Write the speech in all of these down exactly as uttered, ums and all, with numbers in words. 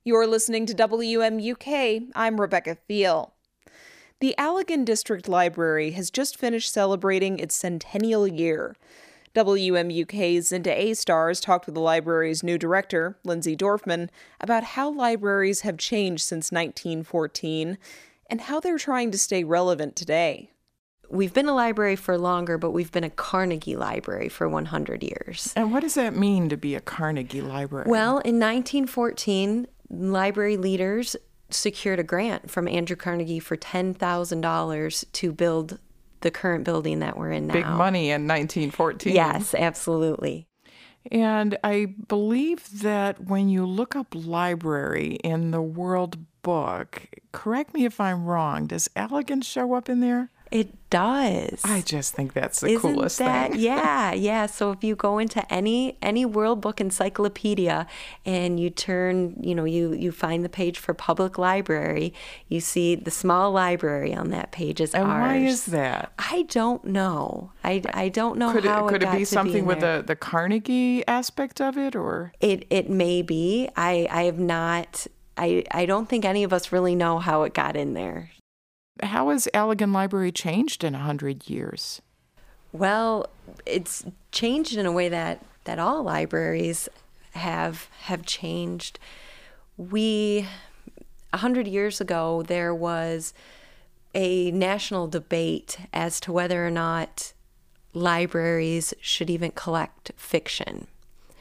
You're listening to W M U K. I'm Rebecca Thiel. The Allegan District Library has just finished celebrating its centennial year. W M U K's Zinta A Stars talked with the library's new director, Lindsay Dorfman, about how libraries have changed since nineteen fourteen and how they're trying to stay relevant today. We've been a library for longer, but we've been a Carnegie Library for one hundred years. And what does that mean to be a Carnegie Library? Well, in nineteen fourteen, library leaders secured a grant from Andrew Carnegie for ten thousand dollars to build the current building that we're in now. Big money in nineteen fourteen. Yes, absolutely. And I believe that when you look up library in the World Book, correct me if I'm wrong, does Allegan show up in there? It does. I just think that's the Isn't coolest that, thing. Yeah, yeah. So if you go into any any World Book encyclopedia and you turn, you know, you, you find the page for public library, you see the small library on that page is and ours. why is that? I don't know. I, I don't know could how it, could it it got be to something be with there. the, the Carnegie aspect of it, or It it may be. I I have not. I I don't think any of us really know how it got in there. how has Allegan Library changed in a hundred years? Well, it's changed in a way that, that all libraries have have changed. We, a hundred years ago, there was a national debate as to whether or not libraries should even collect fiction.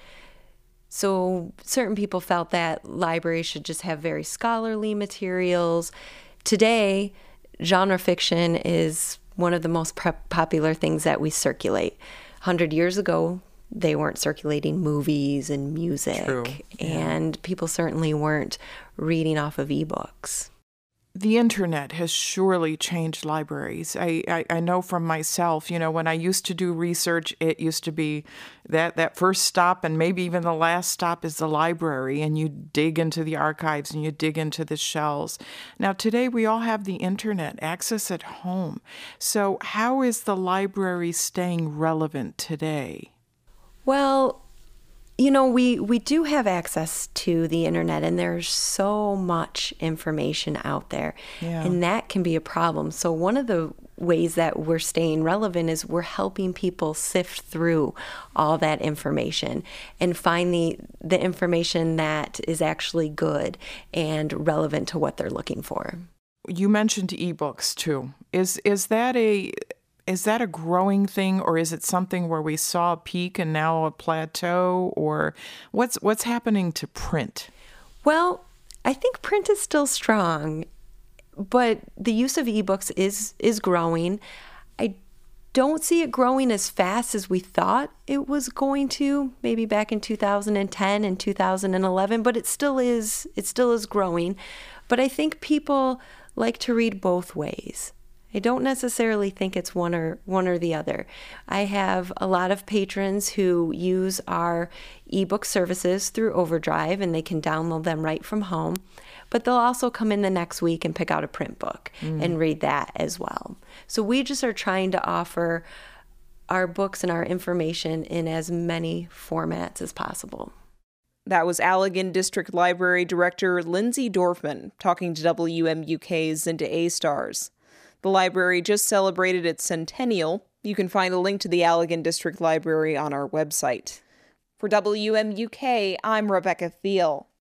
So certain people felt that libraries should just have very scholarly materials. Today, genre fiction is one of the most pre- popular things that we circulate. A hundred years ago, they weren't circulating movies and music. True. Yeah. And people certainly weren't reading off of ebooks. The internet has surely changed libraries. I, I, I know from myself, you know, when I used to do research, it used to be that, that first stop and maybe even the last stop is the library, and you dig into the archives and you dig into the shelves. Now, today we all have the internet, access at home. So how is the library staying relevant today? Well, you know, we, we do have access to the internet, and there's so much information out there, Yeah. and that can be a problem. So one of the ways that we're staying relevant is we're helping people sift through all that information and find the, the information that is actually good and relevant to what they're looking for. You mentioned ebooks too. Is is that a Is that a growing thing, or is it something where we saw a peak and now a plateau, or what's what's happening to print? Well, I think print is still strong, but the use of ebooks is is growing. I don't see it growing as fast as we thought it was going to, maybe back in two thousand ten and two thousand eleven, but it still is it still is growing. But I think people like to read both ways. I don't necessarily think it's one or one or the other. I have a lot of patrons who use our ebook services through Overdrive, and they can download them right from home. But they'll also come in the next week and pick out a print book mm. and read that as well. So we just are trying to offer our books and our information in as many formats as possible. That was Allegan District Library Director Lindsay Dorfman talking to W M U K's Zinta A Stars. The library just celebrated its centennial. You can find a link to the Allegan District Library on our website. For W M U K, I'm Rebecca Thiel.